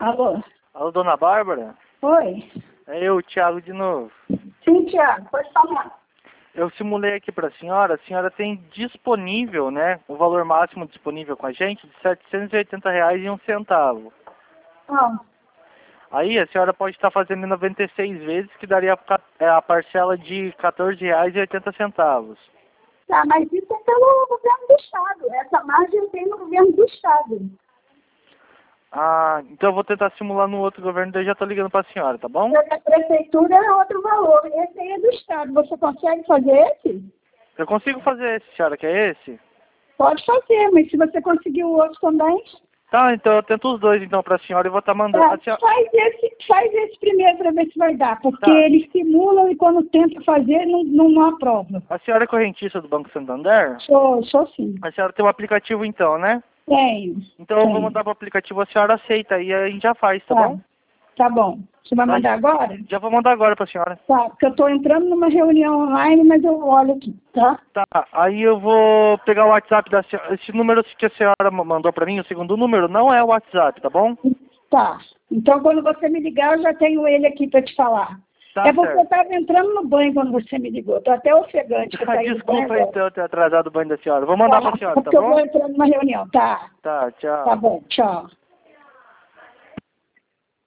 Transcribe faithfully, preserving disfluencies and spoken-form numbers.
Alô? Alô, dona Bárbara? Oi? É eu, Thiago, de novo. Sim, Tiago, pode falar. Eu simulei aqui para a senhora. A senhora tem disponível, né, o valor máximo disponível com a gente de setecentos e oitenta reais e um centavo. Ah, Aí a senhora pode estar fazendo em noventa e seis vezes, que daria a a parcela de quatorze reais e oitenta centavos. tá, mas isso é pelo governo do Estado. Essa margem tem no governo do Estado. Ah, então eu vou tentar simular no outro governo, daí já tô ligando para a senhora, tá bom? A prefeitura é outro valor. Esse aí é do Estado. Você consegue fazer esse? Eu consigo fazer esse, senhora, que é esse? Pode fazer, mas se você conseguir o outro também, Tá, então eu tento os dois então para a senhora e vou estar mandando. é, A senhora... faz, esse, faz esse primeiro para ver se vai dar. Porque Tá. eles simulam e quando tenta fazer, não, não, não aprova. A senhora é correntista do Banco Santander? Sou, sou sim. A senhora tem um aplicativo então, né? Tenho. Então eu vou tenho. mandar pro aplicativo, a senhora aceita e a gente já faz, tá, Tá. bom? Tá bom. Você vai Tá. mandar agora? Já vou mandar agora pra senhora. Tá, porque eu estou entrando numa reunião online, mas eu olho aqui, tá? Tá, aí eu vou pegar o WhatsApp da senhora. Esse número que a senhora mandou pra mim, o segundo número, não é o WhatsApp, tá bom? Tá. Então, quando você me ligar, eu já tenho ele aqui para te falar. Tá É porque eu certo. estava entrando no banho quando você me ligou. Estou até ofegante que eu saí do banho Desculpa agora. então ter atrasado o banho da senhora. Vou mandar Tá, pra senhora, tá porque eu vou bom? entrando numa reunião. Tá. Tá, tchau. Tá bom. Tchau.